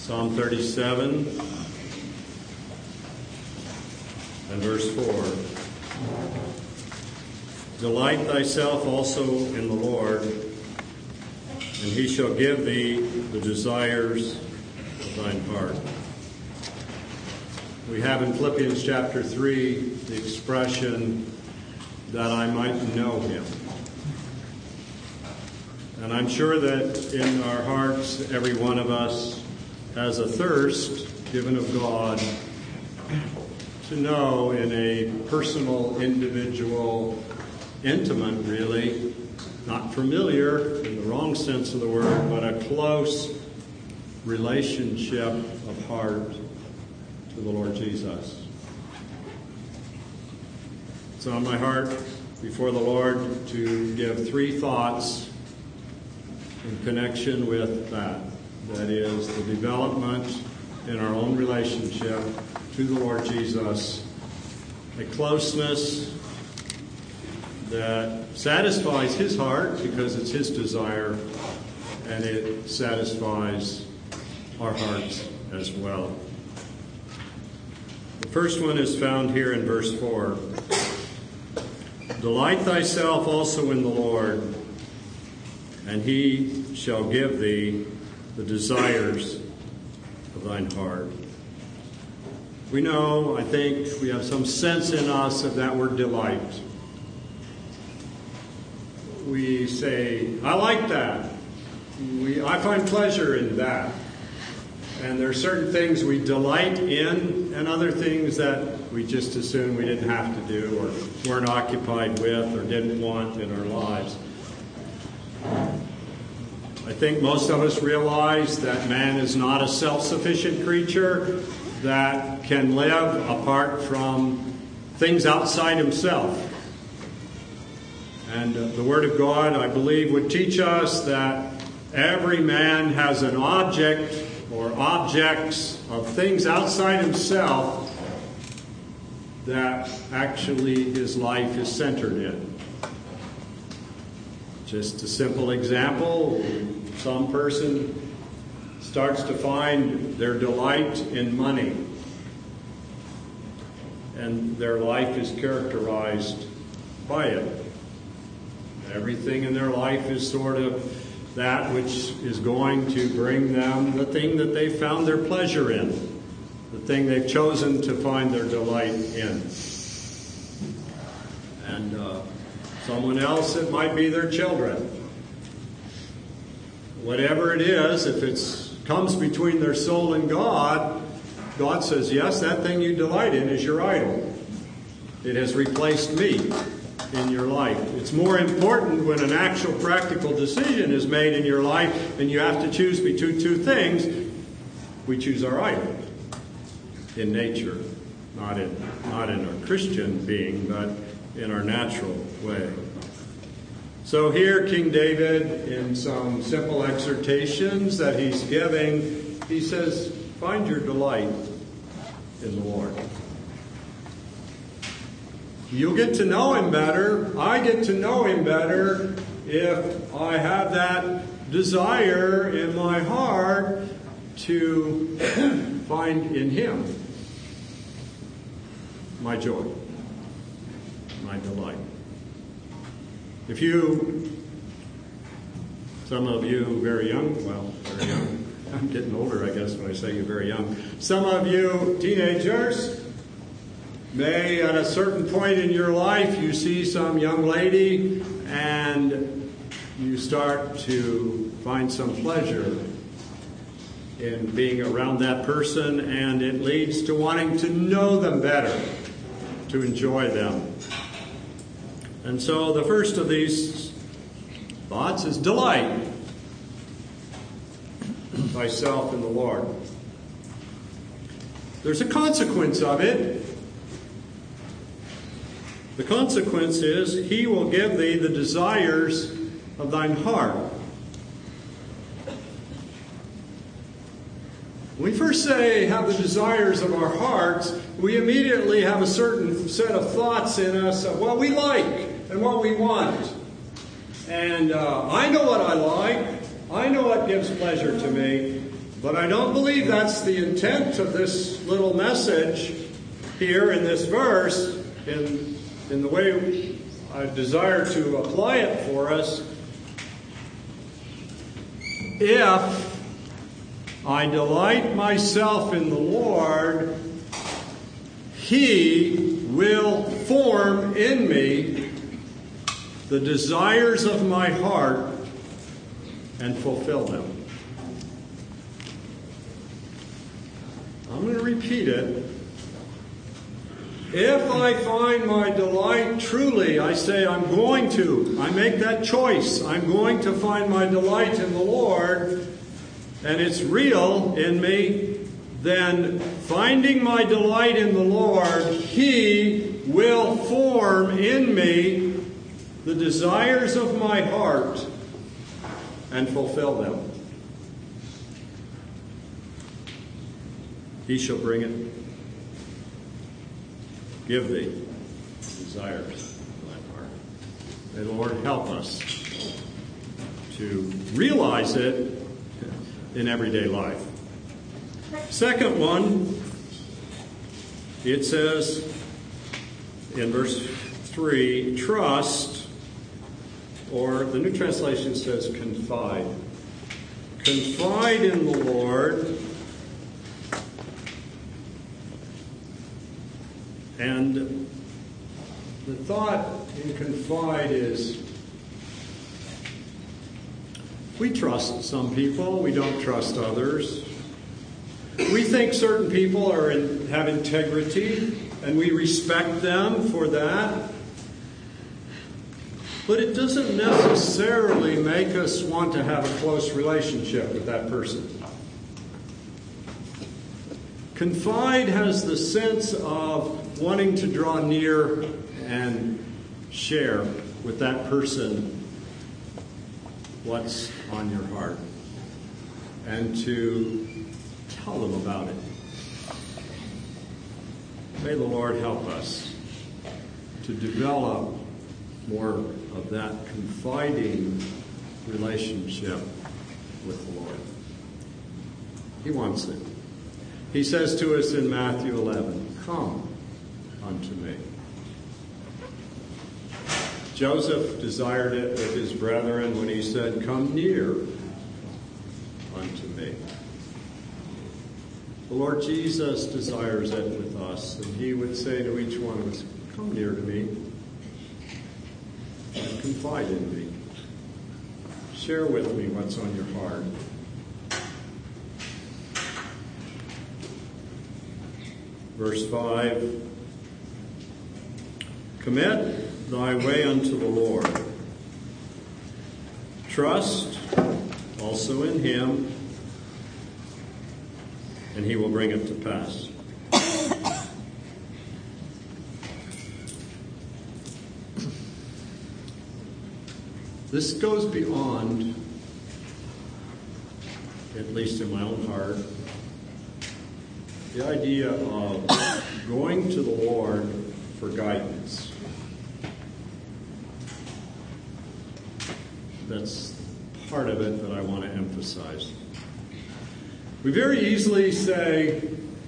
Psalm 37 and verse 4. Delight thyself also in the Lord, and he shall give thee the desires of thine heart. We have in Philippians chapter 3 the expression, that I might know him. And I'm sure that in our hearts, every one of us has a thirst given of God to know in a personal, individual, intimate, really, not familiar in the wrong sense of the word, but a close relationship of heart to the Lord Jesus. It's on my heart before the Lord to give three thoughts in connection with that. That is, the development in our own relationship to the Lord Jesus, a closeness that satisfies his heart because it's his desire, and it satisfies our hearts as well. The first one is found here in verse 4. Delight thyself also in the Lord, and he shall give thee the desires of thine heart. We know, I think, we have some sense in us of that word delight. We say, I like that. I find pleasure in that. And there are certain things we delight in and other things that we just assume we didn't have to do or weren't occupied with or didn't want in our lives. I think most of us realize that man is not a self-sufficient creature that can live apart from things outside himself. And the Word of God, I believe, would teach us that every man has an object or objects of things outside himself that actually his life is centered in. Just a simple example, some person starts to find their delight in money, and their life is characterized by it. Everything in their life is sort of that which is going to bring them the thing that they found their pleasure in, the thing they've chosen to find their delight in. And someone else, it might be their children. Whatever it is, if it comes between their soul and God, God says, yes, that thing you delight in is your idol. It has replaced me in your life. It's more important when an actual practical decision is made in your life and you have to choose between two things. We choose our idol in nature, not in our Christian being, but in our natural way. So here, King David, in some simple exhortations that he's giving, he says, find your delight in the Lord. You'll get to know him better. I get to know him better if I have that desire in my heart to find in him my joy, my delight. Some of you very young, I'm getting older, I guess, when I say you're very young. Some of you teenagers, may at a certain point in your life you see some young lady and you start to find some pleasure in being around that person, and it leads to wanting to know them better, to enjoy them. And so the first of these thoughts is delight thyself in the Lord. There's a consequence of it. The consequence is, he will give thee the desires of thine heart. When we first say have the desires of our hearts, we immediately have a certain set of thoughts in us of what we like and what we want. And I know what I like. I know what gives pleasure to me. But I don't believe that's the intent of this little message here in this verse, in the way I desire to apply it for us. If I delight myself in the Lord, He will form in me the desires of my heart and fulfill them. I'm going to repeat it. If I find my delight truly, I say I make that choice. I'm going to find my delight in the Lord, and it's real in me, then finding my delight in the Lord, He will form in me the desires of my heart and fulfill them. He shall bring it. Give thee desires of thy heart. May the Lord help us to realize it in everyday life. Second one, it says in verse 3, trust, or the New Translation says confide. Confide in the Lord. And the thought in confide is, we trust some people, we don't trust others. We think certain people have integrity, and we respect them for that. But it doesn't necessarily make us want to have a close relationship with that person. Confide has the sense of wanting to draw near and share with that person what's on your heart and to tell them about it. May the Lord help us to develop more of that confiding relationship with the Lord. He wants it. He says to us in Matthew 11, come unto me. Joseph desired it with his brethren when he said, come near unto me. The Lord Jesus desires it with us, and He would say to each one of us, come near to me and confide in me. Share with me what's on your heart. Verse 5, commit thy way unto the Lord. Trust also in Him, and He will bring it to pass. This goes beyond, at least in my own heart, the idea of going to the Lord for guidance. That's part of it that I want to emphasize. We very easily say,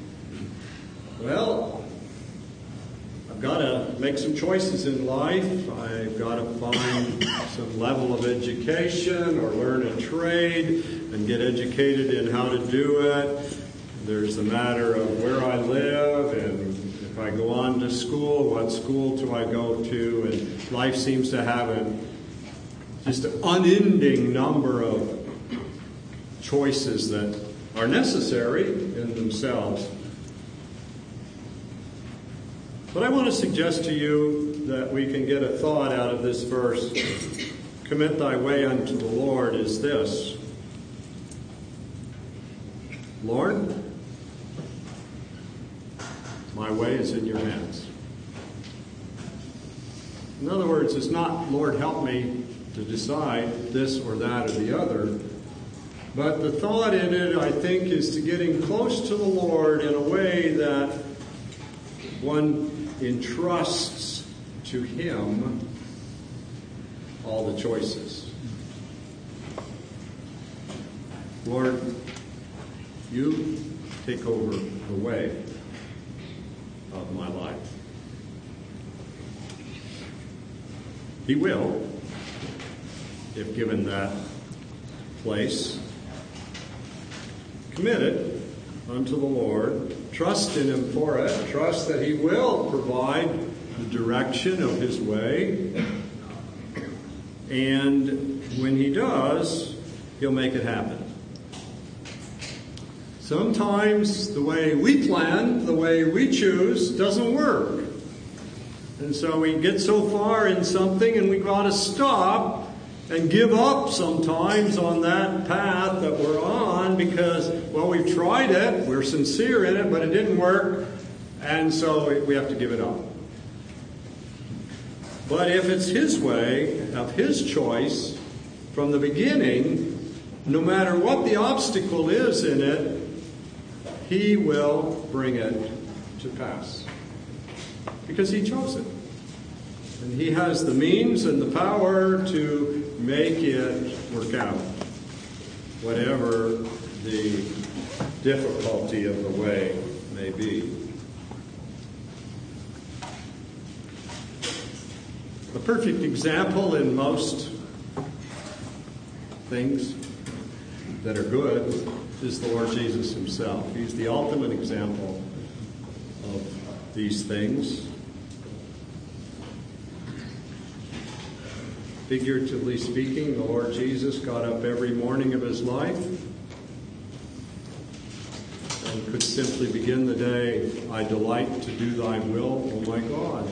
well, I've got to make some choices in life. I've got to find some level of education or learn a trade and get educated in how to do it. There's the matter of where I live, and if I go on to school, what school do I go to? And life seems to have just an unending number of choices that are necessary in themselves. But I want to suggest to you that we can get a thought out of this verse. Commit thy way unto the Lord is this. Lord, my way is in your hands. In other words, it's not, Lord, help me to decide this or that or the other. But the thought in it, I think, is to getting close to the Lord in a way that one entrusts to Him all the choices. Lord, You take over the way of my life. He will, if given that place. Commit it unto the Lord. Trust in Him for it. Trust that He will provide the direction of His way. And when He does, He'll make it happen. Sometimes the way we plan, the way we choose, doesn't work. And so we get so far in something and we got to stop and give up sometimes on that path that we're on because, well, we've tried it, we're sincere in it, but it didn't work, and so we have to give it up. But if it's His way, of His choice, from the beginning, no matter what the obstacle is in it, He will bring it to pass. Because He chose it. And He has the means and the power to make it work out, whatever the difficulty of the way may be. A perfect example in most things that are good is the Lord Jesus Himself. He's the ultimate example of these things. Figuratively speaking, the Lord Jesus got up every morning of His life and could simply begin the day, I delight to do Thy will, O my God.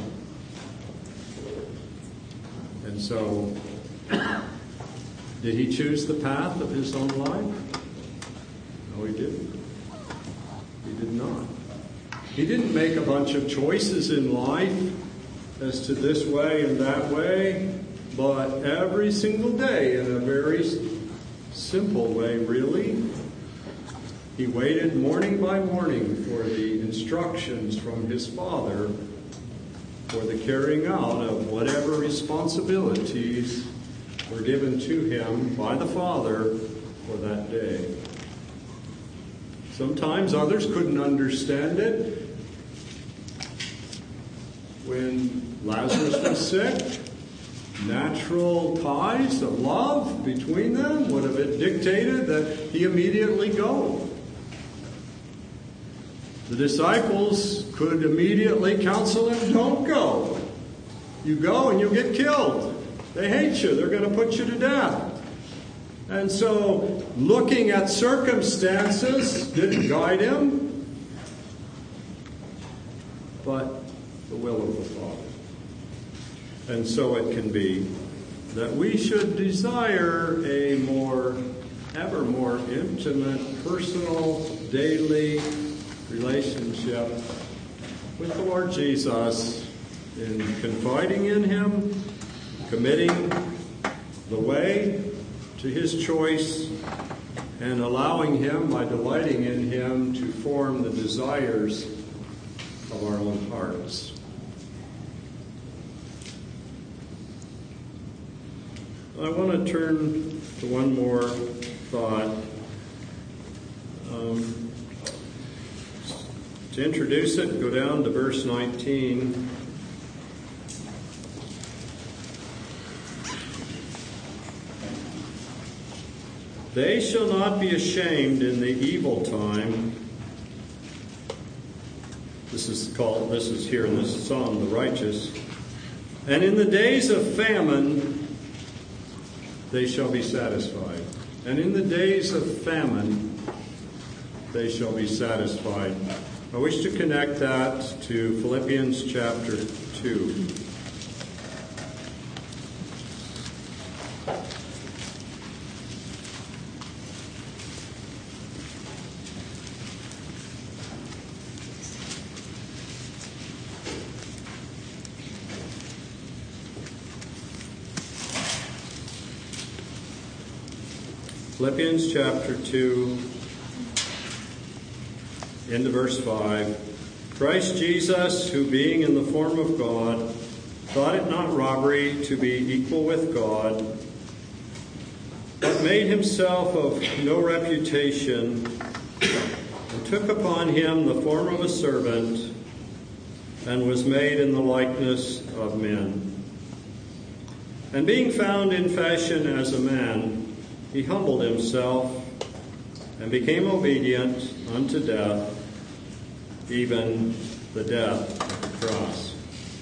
And so, did He choose the path of His own life? No, He didn't. He did not. He didn't make a bunch of choices in life as to this way and that way. But every single day, in a very simple way, really, He waited morning by morning for the instructions from His Father for the carrying out of whatever responsibilities were given to Him by the Father for that day. Sometimes others couldn't understand it. When Lazarus was sick, natural ties of love between them would have dictated that He immediately go. The disciples could immediately counsel Him, don't go. You go and you'll get killed. They hate you. They're going to put you to death. And so, looking at circumstances didn't guide Him, but the will of the Father. And so it can be that we should desire a ever more intimate, personal, daily relationship with the Lord Jesus in confiding in Him, committing the way to His choice, and allowing Him, by delighting in Him, to form the desires of our own hearts. I want to turn to one more thought. To introduce it, go down to verse 19. They shall not be ashamed in the evil time. This is here in this psalm, the righteous. And in the days of famine, they shall be satisfied. And in the days of famine, they shall be satisfied. I wish to connect that to Philippians chapter 2. Philippians chapter 2, into verse 5. Christ Jesus, who being in the form of God, thought it not robbery to be equal with God, but made himself of no reputation, took upon him the form of a servant, and was made in the likeness of men. And being found in fashion as a man, he humbled himself and became obedient unto death, even the death of the cross.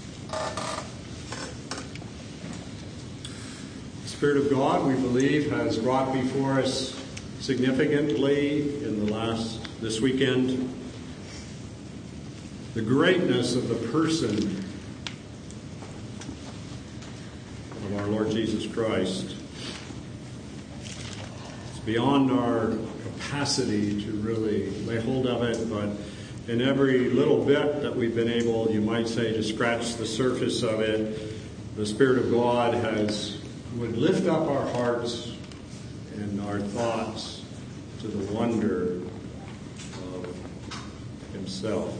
The Spirit of God, we believe, has brought before us significantly in this weekend the greatness of the person of our Lord Jesus Christ. It's beyond our capacity to really lay hold of it, but in every little bit that we've been able, you might say, to scratch the surface of it, the Spirit of God would lift up our hearts and our thoughts to the wonder of himself.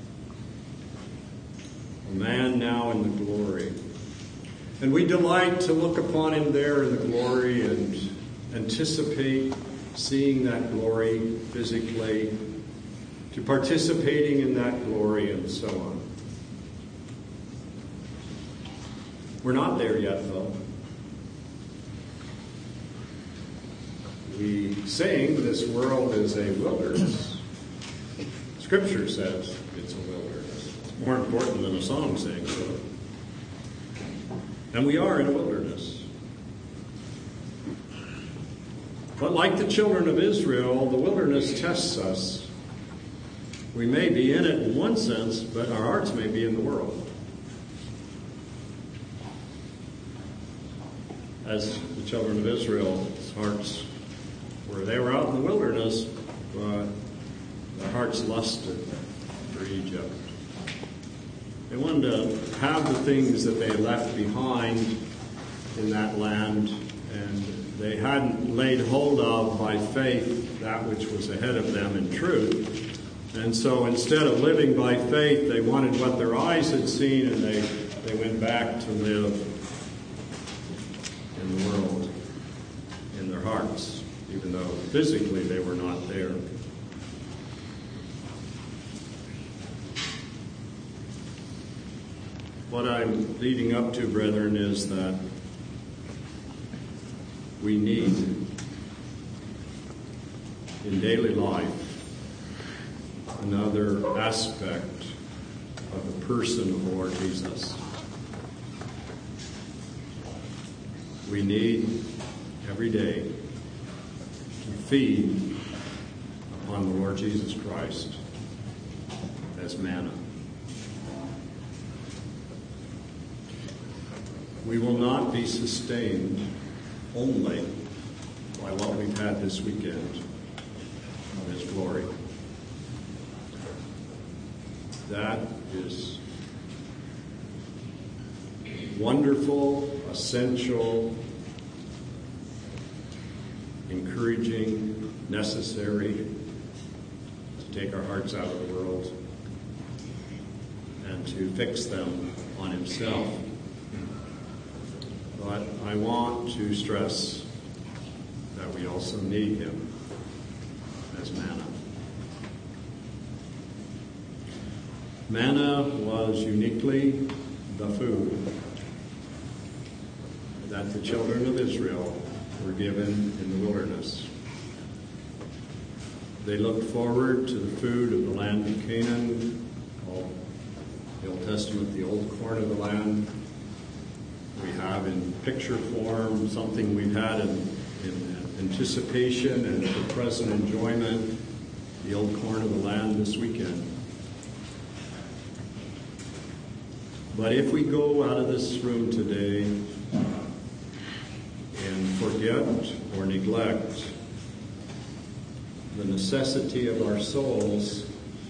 A man now in the glory. And we delight to look upon him there in the glory and anticipate seeing that glory physically, to participating in that glory and so on. We're not there yet, though. We sing this world is a wilderness. Scripture says it's a wilderness. It's more important than a song saying so. And we are in a wilderness. But like the children of Israel, the wilderness tests us. We may be in it in one sense, but our hearts may be in the world. As the children of Israel's hearts were, they were out in the wilderness, but their hearts lusted for Egypt. They wanted to have the things that they had left behind in that land, and they hadn't laid hold of by faith that which was ahead of them in truth. And so instead of living by faith, they wanted what their eyes had seen, and they went back to live in the world, in their hearts, even though physically they were not there. What I'm leading up to, brethren, is that we need in daily life another aspect of the person of the Lord Jesus. We need every day to feed upon the Lord Jesus Christ as manna. We will not be sustained only by what we've had this weekend of His glory. That is wonderful, essential, encouraging, necessary to take our hearts out of the world and to fix them on Himself. But I want to stress that we also need Him as manna. Manna was uniquely the food that the children of Israel were given in the wilderness. They looked forward to the food of the land of Canaan, called the Old Testament the old corn of the land. We have in picture form something we've had in anticipation and for present enjoyment, the old corn of the land this weekend. But if we go out of this room today and forget or neglect the necessity of our souls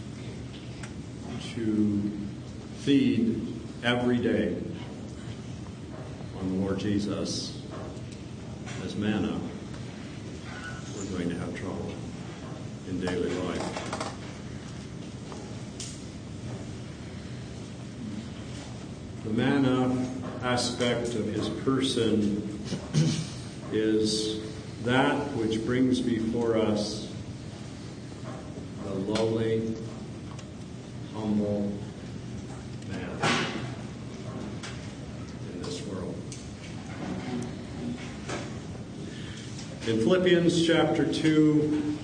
to feed every day on the Lord Jesus as manna, we're going to have trouble in daily life. The manna aspect of His person is that which brings before us the a lowly, humble man in this world. In Philippians chapter 2,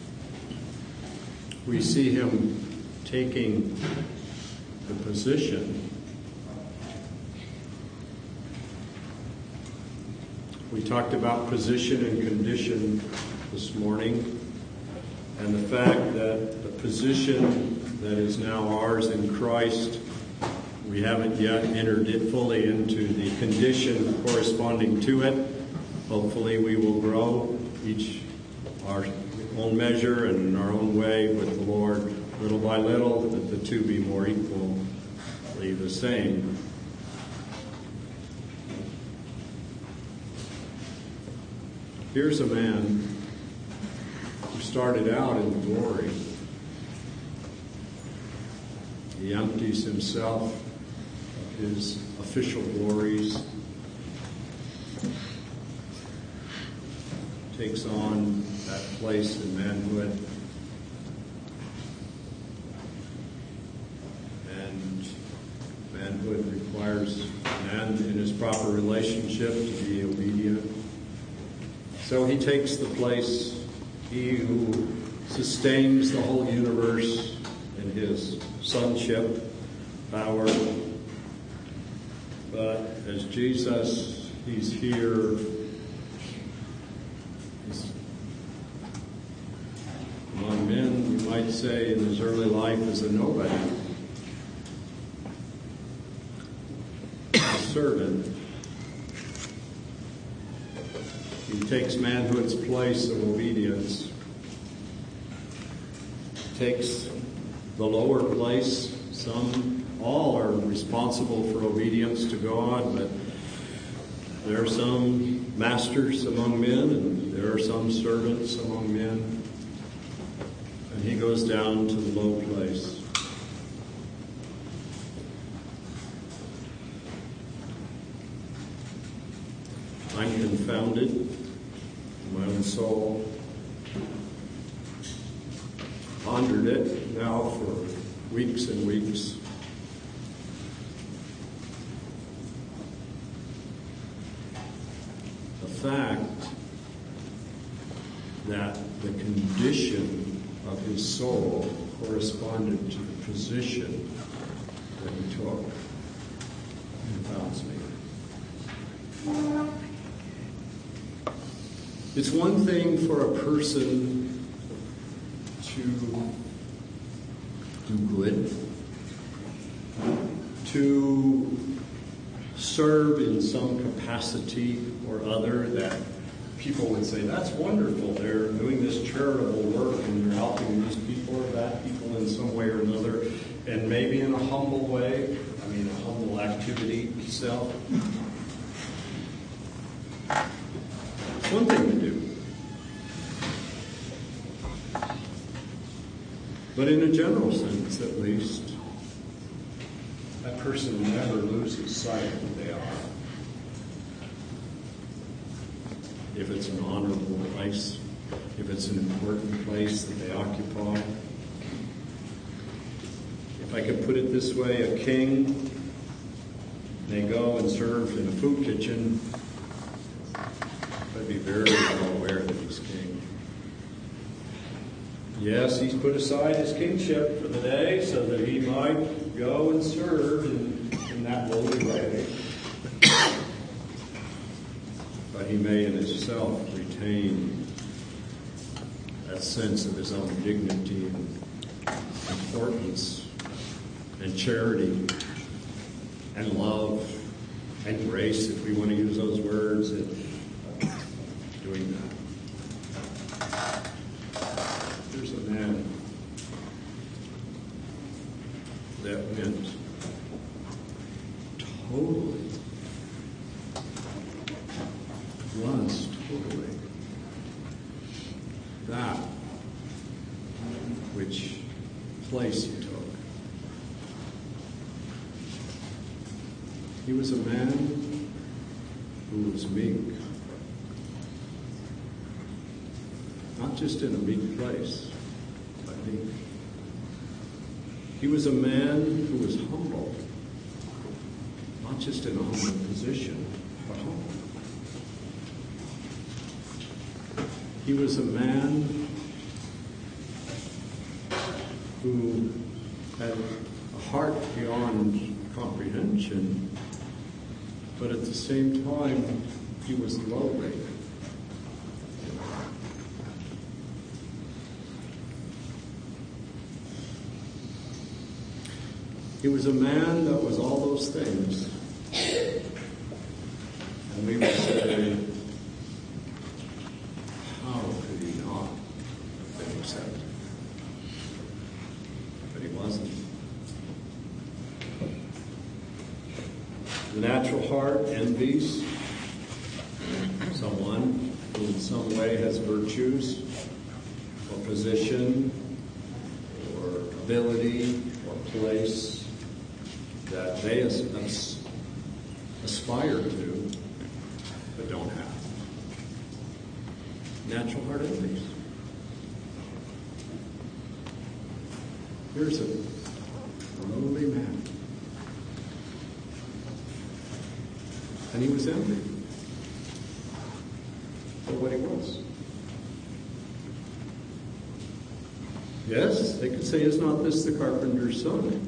we see him taking the position. We talked about position and condition this morning, and the fact that the position that is now ours in Christ, we haven't yet entered it fully into the condition corresponding to it. Hopefully we will grow each our own measure and in our own way with the Lord, little by little, that the two be more equally the same. Here's a man who started out in glory. He empties himself of his official glories, takes on that place in manhood, and manhood requires man in his proper relationship to be obedient. So he takes the place, he who sustains the whole universe in his sonship power. But as Jesus, he's here. He's among men, you might say, in his early life as a nobody. A servant. He takes manhood's place of obedience, takes the lower place. All are responsible for obedience to God, but there are some masters among men, and there are some servants among men. And he goes down to the low place. I'm confounded in my own soul. Pondered it now for weeks and weeks. The fact that the condition of his soul corresponded to the position that he took confounds me. It's one thing for a person to do good, to serve in some capacity or other that people would say, that's wonderful, they're doing this charitable work and they're helping these people or that people in some way or another, and maybe in a humble way, a humble activity itself. It's one thing to do. But in a general sense, at least, that person never loses sight of who they are. If it's an honorable place, if it's an important place that they occupy. If I could put it this way, a king, they go and serve in a food kitchen, I'd be very well aware that he's king. Yes, he's put aside his kingship for the day so that he might go and serve in that lowly way. But he may in himself retain that sense of his own dignity and importance and charity and love and grace, if we want to use those words, and doing that. There's a man that went totally, was totally that which place he took. He was a man who was meek. Not just in a meek place, but He was a man who was humble, not just in a humble position, but humble. He was a man who had a heart beyond comprehension, but at the same time, he was lowly. He was a man that was all those things. And we would say, how could he not have been accepted? But he wasn't. The natural heart envies someone who in some way has virtues or position or ability or place that they aspire to, but don't have. Natural heart envies. Here's a lowly man. And he was envied for what he was. Yes, they could say, is not this the carpenter's son?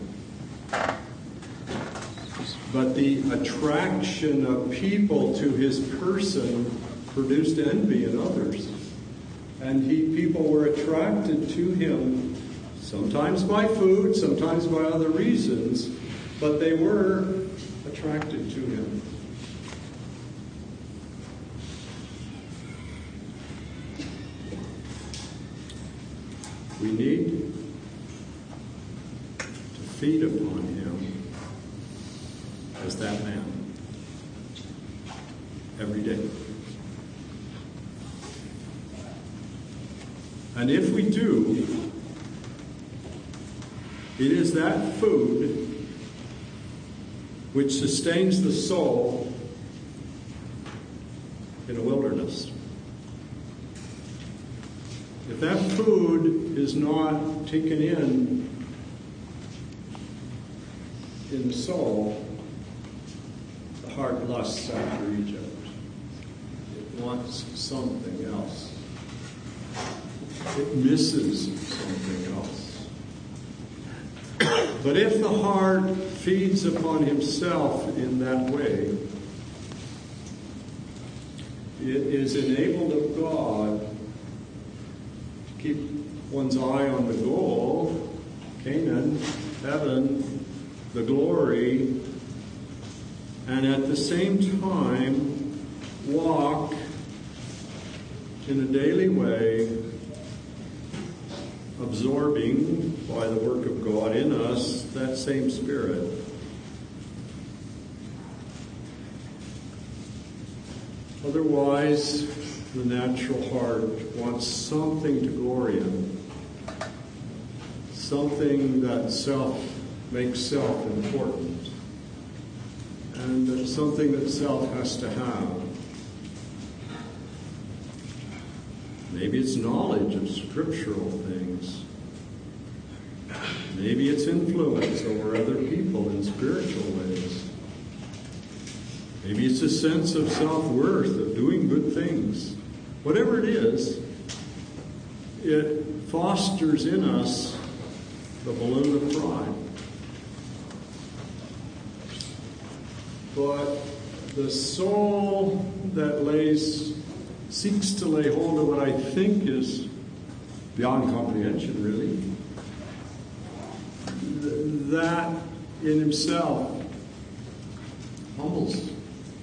But the attraction of people to his person produced envy in others. And people were attracted to him, sometimes by food, sometimes by other reasons, but they were attracted to him. We need to feed upon him as that man every day. And if we do, it is that food which sustains the soul in a wilderness. If that food is not taken in the soul, the heart lusts after Egypt. It wants something else. It misses something else. But if the heart feeds upon himself in that way, it is enabled of God to keep one's eye on the goal, Canaan, heaven, the glory, and at the same time walk in a daily way, absorbing by the work of God in us that same Spirit. Otherwise, the natural heart wants something to glory in, something that makes self important, and that something that self has to have. Maybe it's knowledge of scriptural things. Maybe it's influence over other people in spiritual ways. Maybe it's a sense of self-worth, of doing good things. Whatever it is, it fosters in us the balloon of pride. But the soul that seeks to lay hold of what I think is beyond comprehension, really, that in himself humbles.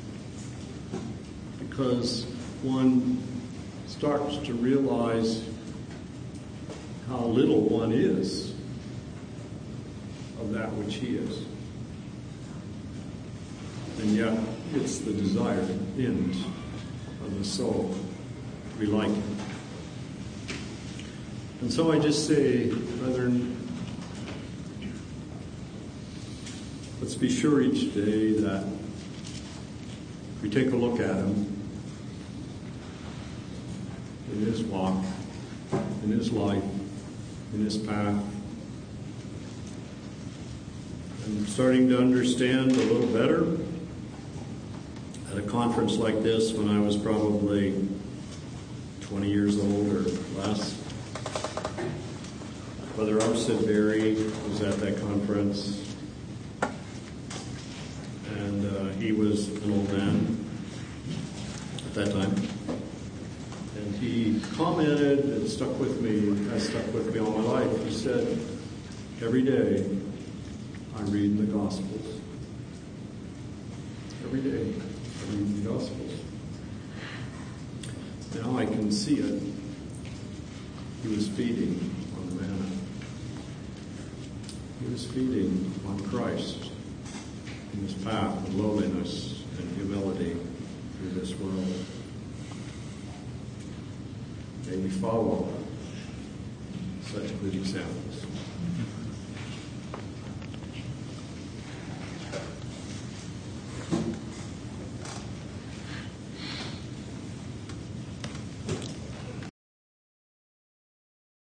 Because one starts to realize how little one is of that which he is. And yet, it's the desired end of the soul to be like him. And so I just say, brethren, let's be sure each day that we take a look at him in his walk, in his life, in his path. I'm starting to understand a little better at a conference like this when I was probably 20 years old or less. Brother Upson Berry was at that conference, and he was an old man at that time. And he commented, and stuck with me all my life. He said, every day I read the Gospels. Every day I read the Gospels. Now I can see it. He was feeding on the manna. He was feeding on Christ in his path of lowliness and humility through this world. May we follow such good examples.